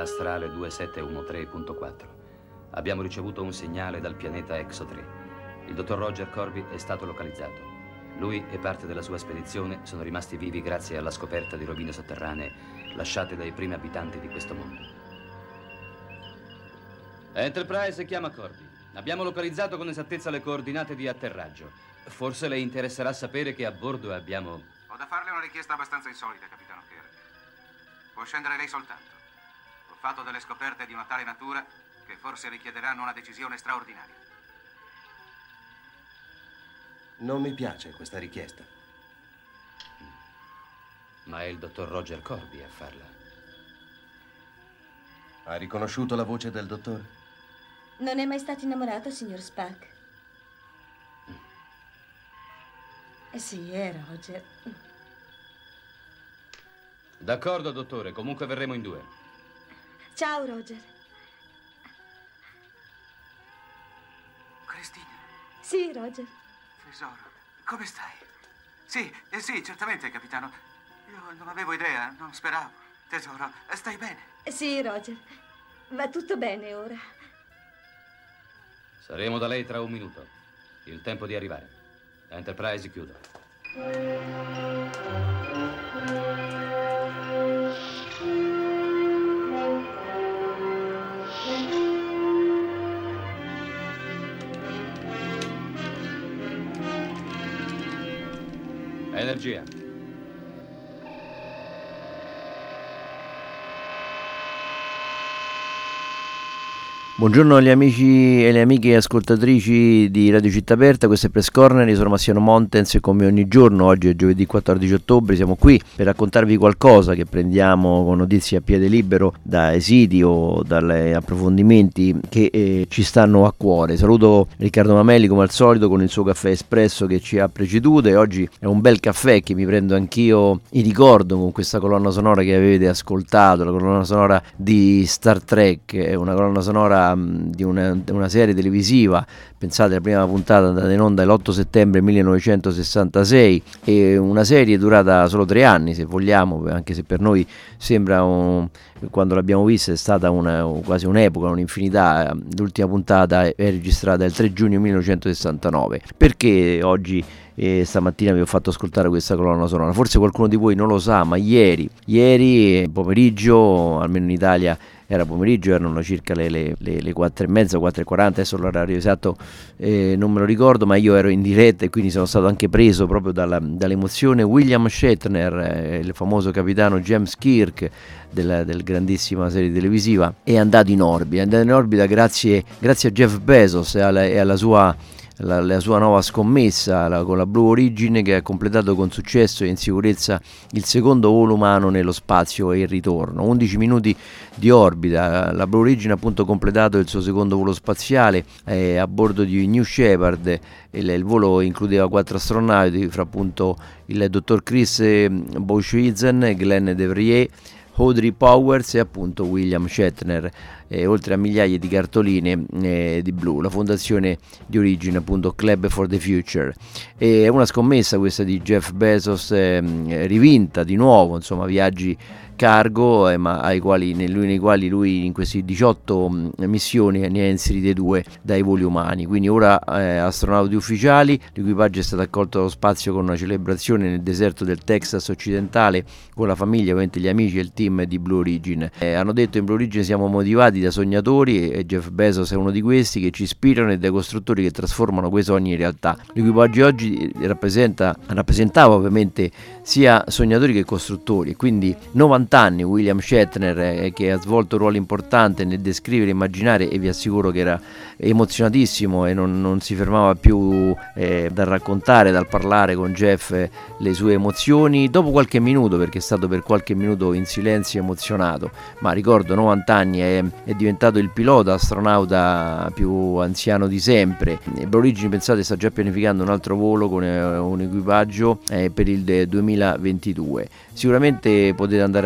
astrale 2713.4. Abbiamo ricevuto un segnale dal pianeta Exo 3. Il dottor Roger Corby è stato localizzato. Lui e parte della sua spedizione sono rimasti vivi grazie alla scoperta di rovine sotterranee lasciate dai primi abitanti di questo mondo. Enterprise chiama Corby. Abbiamo localizzato con esattezza le coordinate di atterraggio. Forse le interesserà sapere che a bordo abbiamo... Ho da farle una richiesta abbastanza insolita, capitano Kirk. Può scendere lei soltanto. Ho fatto delle scoperte di una tale natura che forse richiederanno una decisione straordinaria. Non mi piace questa richiesta. Ma è il dottor Roger Corby a farla. Ha riconosciuto la voce del dottore? Non è mai stato innamorato, signor Spock? Sì, è Roger. D'accordo, dottore. Comunque verremo in due. Ciao, Roger. Cristina. Sì, Roger. Tesoro, come stai? Sì, certamente, capitano. Io non avevo idea, non speravo. Tesoro, stai bene? Sì, Roger. Va tutto bene ora. Saremo da lei tra un minuto. Il tempo di arrivare. Enterprise chiudo. Energia. Buongiorno agli amici e le amiche ascoltatrici di Radio Città Aperta, questo è Press Corner, io sono Massimo Montens e come ogni giorno, oggi è giovedì 14 ottobre, siamo qui per raccontarvi qualcosa che prendiamo con notizie a piede libero dai siti o dagli approfondimenti che ci stanno a cuore. Saluto Riccardo Mamelli come al solito con il suo caffè espresso che ci ha preceduto e oggi è un bel caffè che mi prendo anch'io in ricordo con questa colonna sonora che avete ascoltato, la colonna sonora di Star Trek, è una colonna sonora di una serie televisiva, pensate, la prima puntata andata in onda l'8 settembre 1966 e una serie durata solo 3 anni se vogliamo, anche se per noi sembra quando l'abbiamo vista è stata quasi un'epoca, un'infinità. L'ultima puntata è registrata il 3 giugno 1969. Perché oggi stamattina vi ho fatto ascoltare questa colonna sonora? Forse qualcuno di voi non lo sa, ma ieri pomeriggio, almeno in Italia era pomeriggio, erano circa le 4:30, 4:40, adesso l'orario esatto non me lo ricordo, ma io ero in diretta e quindi sono stato anche preso proprio dall'emozione. William Shatner, il famoso capitano James Kirk del grandissima serie televisiva, è andato in orbita grazie a Jeff Bezos e alla sua nuova scommessa con la Blue Origin, che ha completato con successo e in sicurezza il secondo volo umano nello spazio e il ritorno. 11 minuti di orbita, la Blue Origin ha appunto completato il suo secondo volo spaziale a bordo di New Shepard. Il volo includeva 4 astronauti, fra appunto il dottor Chris Boshizan, Glenn DeVrier, Audrey Powers e appunto William Shatner, oltre a migliaia di cartoline di blu. La fondazione di origine appunto Club for the Future. È una scommessa questa di Jeff Bezos, rivinta di nuovo, insomma, viaggi cargo, ma nei quali lui in questi 18 missioni ne ha inserite 2 dai voli umani. Quindi ora astronauti ufficiali, l'equipaggio è stato accolto dallo spazio con una celebrazione nel deserto del Texas occidentale con la famiglia, ovviamente gli amici e il team di Blue Origin. Hanno detto: in Blue Origin siamo motivati da sognatori e Jeff Bezos è uno di questi, che ci ispirano, e dai costruttori che trasformano quei sogni in realtà. L'equipaggio oggi rappresentava ovviamente sia sognatori che costruttori, e quindi 90 anni William Shatner, che ha svolto un ruolo importante nel descrivere, immaginare, e vi assicuro che era emozionatissimo e non si fermava più dal raccontare, dal parlare con Jeff le sue emozioni. Dopo qualche minuto, perché è stato per qualche minuto in silenzio emozionato, ma ricordo 90 anni, è diventato il pilota astronauta più anziano di sempre. Blue Origin, pensate, sta già pianificando un altro volo con un equipaggio per il 2022. Sicuramente potete andare a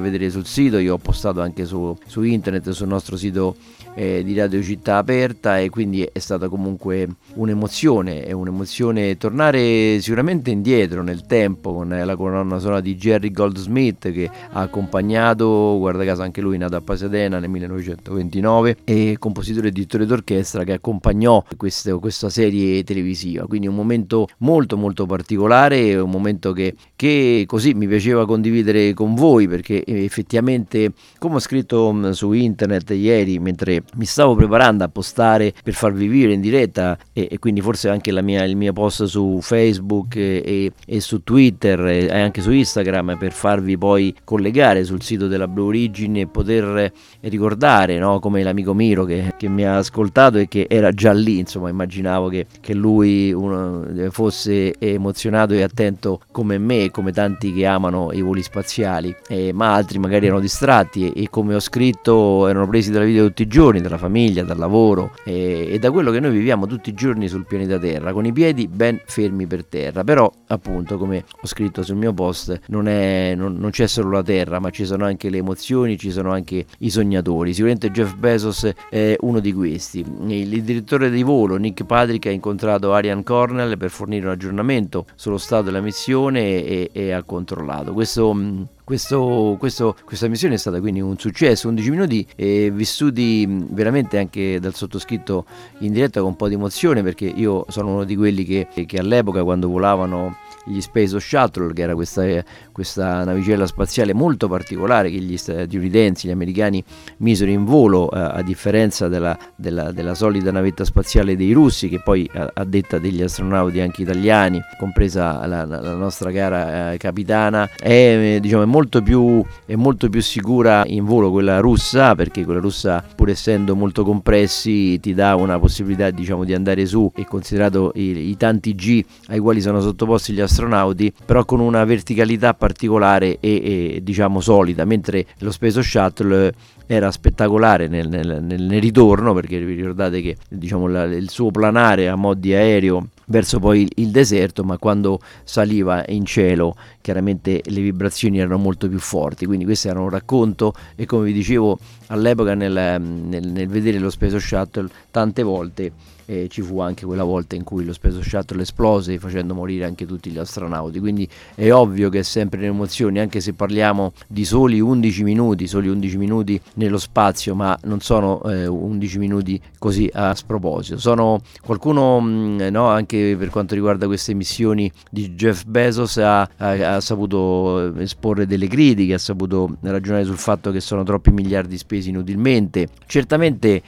vedere sul sito, io ho postato anche su internet, sul nostro sito di Radio Città Aperta, e quindi è stata comunque un'emozione tornare sicuramente indietro nel tempo con la colonna sonora di Jerry Goldsmith, che ha accompagnato, guarda caso anche lui nato a Pasadena nel 1929, e compositore e direttore d'orchestra che accompagnò questa serie televisiva. Quindi un momento molto molto particolare, un momento che così mi piaceva condividere con voi, perché effettivamente, come ho scritto su internet ieri mentre mi stavo preparando a postare per farvi vivere in diretta, e quindi forse anche il mio post su Facebook e su Twitter e anche su Instagram, per farvi poi collegare sul sito della Blue Origin e poter ricordare, no, come l'amico Miro che mi ha ascoltato e che era già lì, insomma immaginavo che lui fosse emozionato e attento come me e come tanti che amano i voli spaziali, ma altri magari erano distratti e come ho scritto erano presi dalla vita tutti i giorni, dalla famiglia, dal lavoro e da quello che noi viviamo tutti i giorni sul pianeta Terra, con i piedi ben fermi per terra. Però appunto, come ho scritto sul mio post, non c'è solo la Terra, ma ci sono anche le emozioni, ci sono anche i sognatori. Sicuramente Jeff Bezos è uno di questi. Il direttore di volo Nick Patrick ha incontrato Ariane Cornell per fornire un aggiornamento sullo stato della missione e ha controllato. Questa missione è stata quindi un successo, 11 minuti vissuti veramente anche dal sottoscritto in diretta con un po' di emozione, perché io sono uno di quelli che all'epoca, quando volavano gli Space Shuttle, che era questa navicella spaziale molto particolare che gli statunitensi, gli americani misero in volo, a differenza della solita navetta spaziale dei russi, che poi a detta degli astronauti anche italiani, compresa la nostra cara capitana, è molto più sicura in volo quella russa, perché quella russa, pur essendo molto compressi, ti dà una possibilità di andare su, e considerato i tanti G ai quali sono sottoposti gli astronauti, però con una verticalità particolare e solida, mentre lo Space Shuttle era spettacolare nel ritorno, perché vi ricordate che il suo planare a mo' di aereo verso poi il deserto, ma quando saliva in cielo chiaramente le vibrazioni erano molto più forti. Quindi questo era un racconto, e come vi dicevo all'epoca nel vedere lo Space Shuttle tante volte, ci fu anche quella volta in cui lo Space Shuttle esplose facendo morire anche tutti gli astronauti. Quindi è ovvio che è sempre un'emozione, anche se parliamo di soli 11 minuti nello spazio, ma non sono 11 minuti così a sproposito. Qualcuno anche per quanto riguarda queste missioni di Jeff Bezos ha saputo esporre delle critiche, ha saputo ragionare sul fatto che sono troppi miliardi spesi inutilmente. Certamente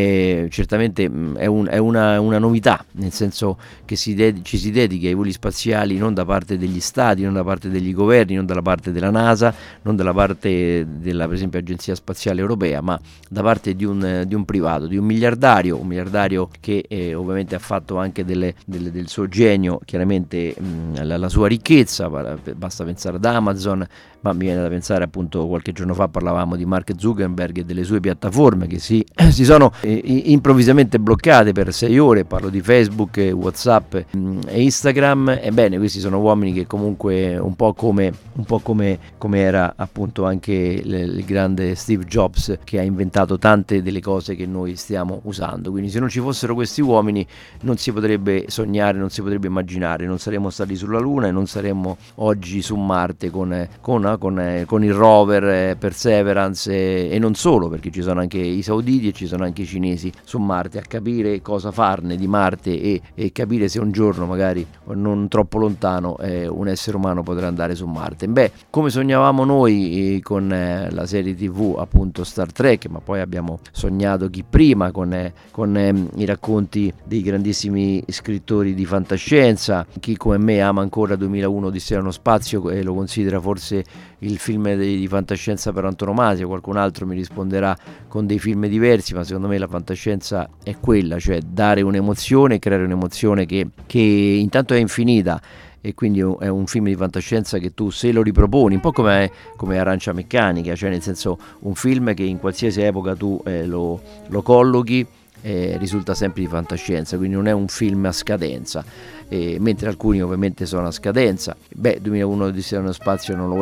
è una novità, nel senso che ci si dedica ai voli spaziali non da parte degli stati, non da parte degli governi, non dalla parte della NASA, non dalla parte della, per esempio, Agenzia Spaziale Europea, ma da parte di un privato, di un miliardario che ovviamente ha fatto anche del suo genio chiaramente la sua ricchezza. Basta pensare ad Amazon, ma mi viene da pensare, appunto, qualche giorno fa parlavamo di Mark Zuckerberg e delle sue piattaforme che si sono improvvisamente bloccate per 6 ore. Parlo di Facebook, WhatsApp e Instagram. Ebbene, questi sono uomini che comunque un po' come era appunto anche il grande Steve Jobs, che ha inventato tante delle cose che noi stiamo usando. Quindi se non ci fossero questi uomini non si potrebbe sognare, non si potrebbe immaginare, non saremmo stati sulla Luna e non saremmo oggi su Marte con il rover Perseverance, e non solo, perché ci sono anche i sauditi e ci sono anche i cinesi su Marte a capire cosa farne di Marte e capire se un giorno, magari non troppo lontano, un essere umano potrà andare su Marte. Come sognavamo noi con la serie TV appunto Star Trek, ma poi abbiamo sognato chi prima con i racconti dei grandissimi scrittori di fantascienza. Chi come me ama ancora 2001 Odissea nello spazio e lo considera forse il film di fantascienza per antonomasia. Qualcun altro mi risponderà con dei film diversi, ma secondo me la fantascienza è quella, cioè dare un'emozione, creare un'emozione che intanto è infinita, e quindi è un film di fantascienza che tu, se lo riproponi, un po' come Arancia Meccanica, cioè nel senso un film che in qualsiasi epoca tu lo collochi, risulta sempre di fantascienza, quindi non è un film a scadenza, mentre alcuni ovviamente sono a scadenza. 2001 Odissea nello spazio non lo è.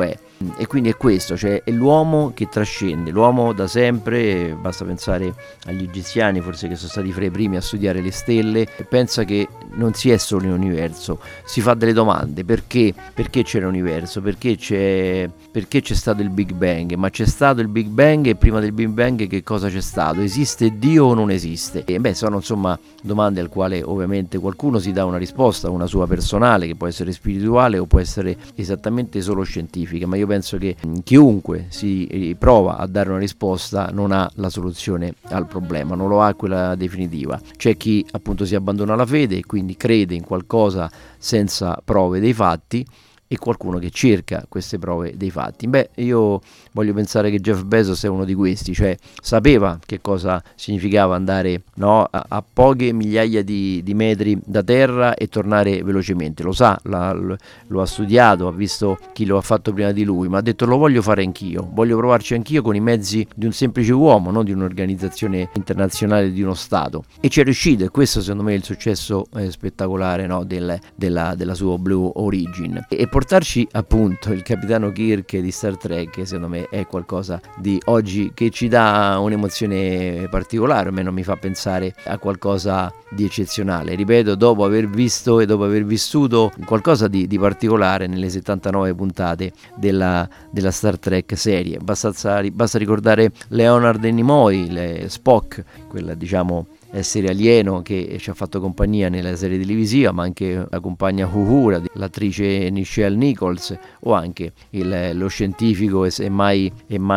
E quindi è questo, cioè è l'uomo che trascende, l'uomo da sempre, basta pensare agli egiziani forse che sono stati fra i primi a studiare le stelle, pensa che non si è solo in universo, si fa delle domande: perché c'era l'universo, perché c'è stato il Big Bang, ma c'è stato il Big Bang e prima del Big Bang che cosa c'è stato, esiste Dio o non esiste? E sono insomma domande al quale ovviamente qualcuno si dà una risposta, una sua personale, che può essere spirituale o può essere esattamente solo scientifica, ma io penso che chiunque si prova a dare una risposta non ha la soluzione al problema, non lo ha quella definitiva. C'è chi appunto si abbandona alla fede e quindi crede in qualcosa senza prove dei fatti, e qualcuno che cerca queste prove dei fatti. Io voglio pensare che Jeff Bezos è uno di questi, cioè sapeva che cosa significava andare a poche migliaia di metri da terra e tornare velocemente, lo sa, lo ha studiato, ha visto chi lo ha fatto prima di lui, ma ha detto: lo voglio fare anch'io, voglio provarci anch'io con i mezzi di un semplice uomo, non di un'organizzazione internazionale, di uno Stato, e ci è riuscito, e questo secondo me è il successo spettacolare della sua Blue Origin. E portarci appunto il capitano Kirk di Star Trek secondo me è qualcosa di oggi che ci dà un'emozione particolare, a me non mi fa pensare a qualcosa di eccezionale, ripeto, dopo aver visto e dopo aver vissuto qualcosa di particolare nelle 79 puntate della Star Trek serie. Basta ricordare Leonard Nimoy, Spock, quella essere alieno che ci ha fatto compagnia nella serie televisiva, ma anche la compagna Uhura, l'attrice Nichelle Nichols, o anche lo scientifico e mai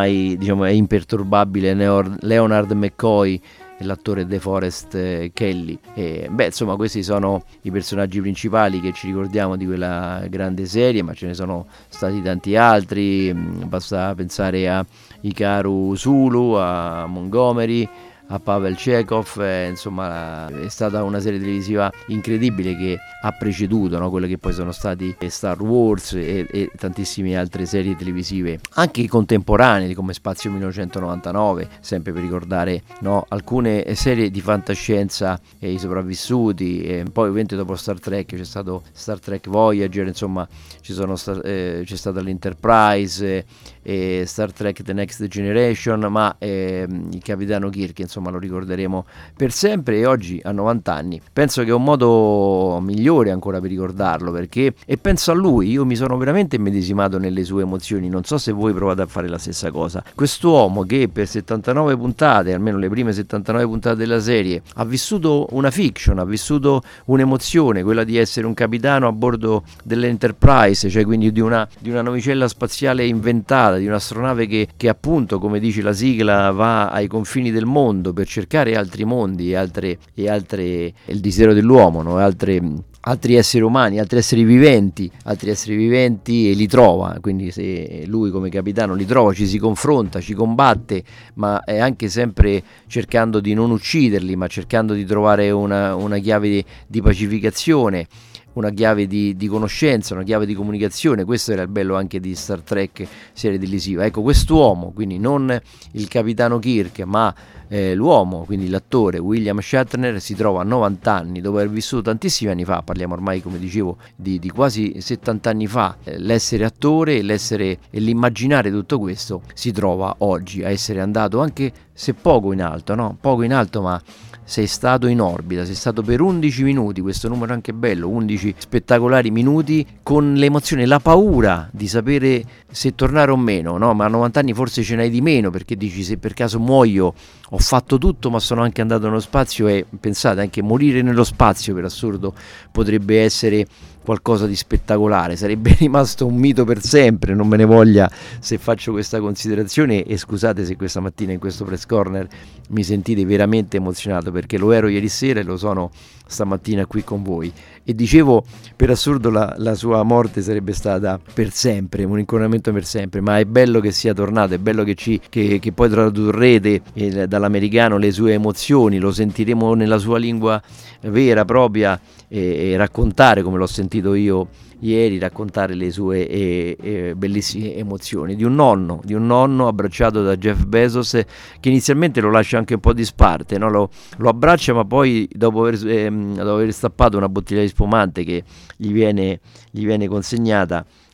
è imperturbabile Leonard McCoy, l'attore DeForest Kelly. Insomma, questi sono i personaggi principali che ci ricordiamo di quella grande serie, ma ce ne sono stati tanti altri, basta pensare a Hikaru Sulu, a Montgomery, a Pavel Chekhov, insomma è stata una serie televisiva incredibile che ha preceduto quelle che poi sono stati Star Wars e tantissime altre serie televisive anche contemporanee come Spazio 1999, sempre per ricordare alcune serie di fantascienza e i sopravvissuti. E poi ovviamente dopo Star Trek c'è stato Star Trek Voyager, insomma c'è stata l'Enterprise e Star Trek The Next Generation, ma il capitano Kirk insomma lo ricorderemo per sempre, e oggi a 90 anni penso che è un modo migliore ancora per ricordarlo, perché penso a lui, io mi sono veramente immedesimato nelle sue emozioni, non so se voi provate a fare la stessa cosa. Quest'uomo che per 79 puntate, almeno le prime 79 puntate della serie, ha vissuto una fiction, ha vissuto un'emozione, quella di essere un capitano a bordo dell'Enterprise, cioè quindi di una navicella spaziale inventata, di un'astronave che appunto, come dice la sigla, va ai confini del mondo per cercare altri mondi e il desiderio dell'uomo, altri esseri umani, altri esseri viventi, e li trova. Quindi se lui come capitano li trova, ci si confronta, ci combatte, ma è anche sempre cercando di non ucciderli, ma cercando di trovare una chiave di pacificazione, una chiave di conoscenza, una chiave di comunicazione. Questo era il bello anche di Star Trek serie televisiva. Ecco, quest'uomo, quindi non il capitano Kirk, ma l'uomo, quindi l'attore William Shatner, si trova a 90 anni dopo aver vissuto tantissimi anni fa, parliamo ormai, come dicevo, di quasi 70 anni fa, l'essere attore e l'immaginare tutto questo, si trova oggi a essere andato, anche se poco in alto, ma sei stato in orbita, sei stato per 11 minuti, questo numero è anche bello, 11 spettacolari minuti, con l'emozione, la paura di sapere se tornare o meno, ma a 90 anni forse ce n'hai di meno, perché dici: se per caso muoio, ho fatto tutto ma sono anche andato nello spazio. E pensate, anche morire nello spazio, per assurdo, potrebbe essere qualcosa di spettacolare, sarebbe rimasto un mito per sempre, non me ne voglia se faccio questa considerazione, e scusate se questa mattina in questo press corner mi sentite veramente emozionato, perché lo ero ieri sera e lo sono stamattina qui con voi. E dicevo, per assurdo la sua morte sarebbe stata per sempre, un incoronamento per sempre, ma è bello che sia tornato, è bello che poi tradurrete dall'americano le sue emozioni, lo sentiremo nella sua lingua vera, propria, e raccontare, come l'ho sentito io ieri, raccontare le sue bellissime emozioni di un nonno abbracciato da Jeff Bezos, che inizialmente lo lascia anche un po' disparte, lo abbraccia, ma poi dopo aver stappato una bottiglia di spumante che gli viene consegnata,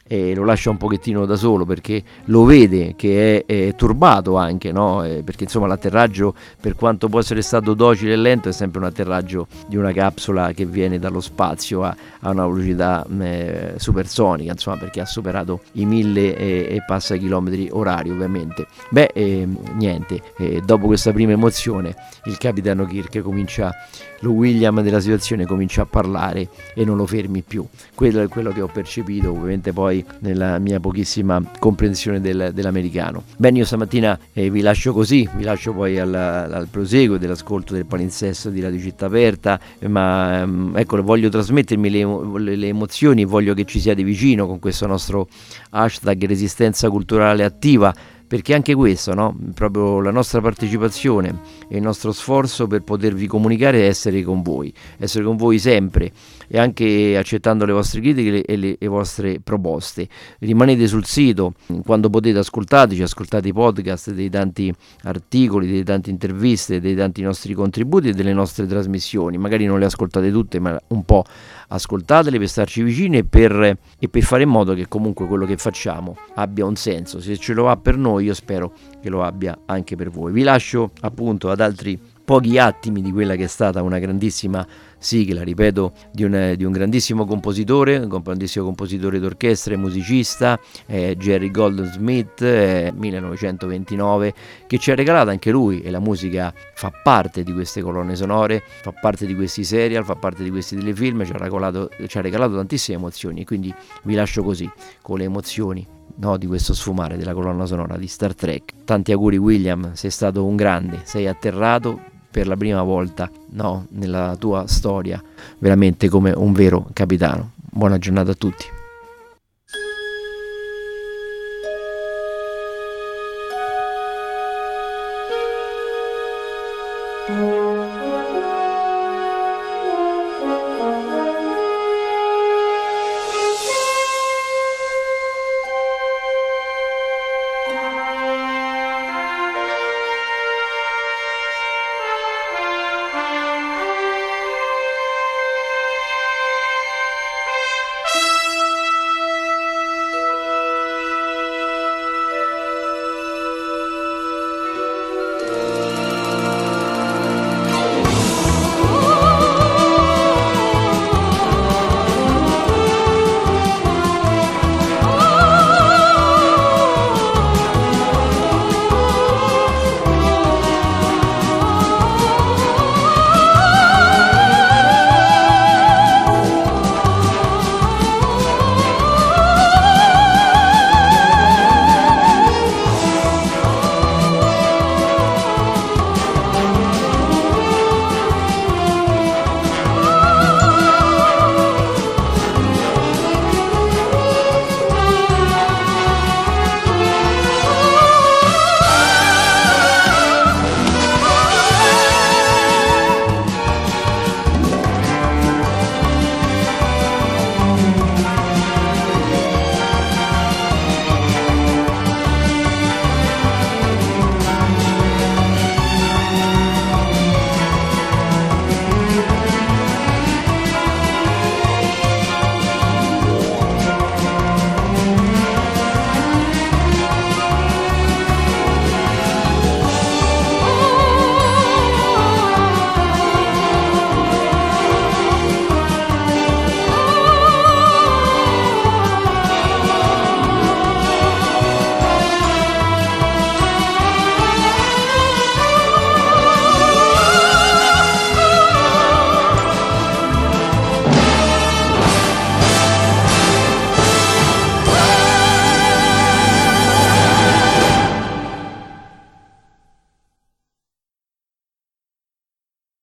lo lascia un pochettino da solo, perché lo vede che è turbato anche, no? Perché insomma l'atterraggio, per quanto può essere stato docile e lento, è sempre un atterraggio di una capsula che viene dallo spazio a una velocità supersonica, insomma, perché ha superato i 1000 e passa chilometri orari, ovviamente. Niente, dopo questa prima emozione il capitano Kirk lo William della situazione comincia a parlare e non lo fermi più. Quello è quello che ho percepito, ovviamente, poi nella mia pochissima comprensione dell'americano. Bene, io stamattina vi lascio così, vi lascio poi al proseguo dell'ascolto del palinsesto di Radio Città Aperta, ma ecco, voglio trasmettermi le emozioni, voglio che ci siate vicino con questo nostro hashtag Resistenza Culturale Attiva, perché anche questo, no? Proprio la nostra partecipazione e il nostro sforzo per potervi comunicare è essere con voi sempre, e anche accettando le vostre critiche e le vostre proposte. Rimanete sul sito, quando potete ascoltate i podcast dei tanti articoli, delle tante interviste, dei tanti nostri contributi e delle nostre trasmissioni. Magari non le ascoltate tutte, ma un po' ascoltatele per starci vicini e per fare in modo che comunque quello che facciamo abbia un senso. Se ce lo ha per noi, io spero che lo abbia anche per voi. Vi lascio appunto ad altri pochi attimi di quella che è stata una grandissima sigla, ripeto, di un grandissimo compositore d'orchestra e musicista, Jerry Goldsmith, 1929, che ci ha regalato anche lui, e la musica fa parte di queste colonne sonore, fa parte di questi serial, fa parte di questi telefilm, ci ha regalato tantissime emozioni, e quindi vi lascio così, con le emozioni, no, di questo sfumare della colonna sonora di Star Trek. Tanti auguri William, sei stato un grande, sei atterrato per la prima volta, no, nella tua storia, veramente come un vero capitano. Buona giornata a tutti.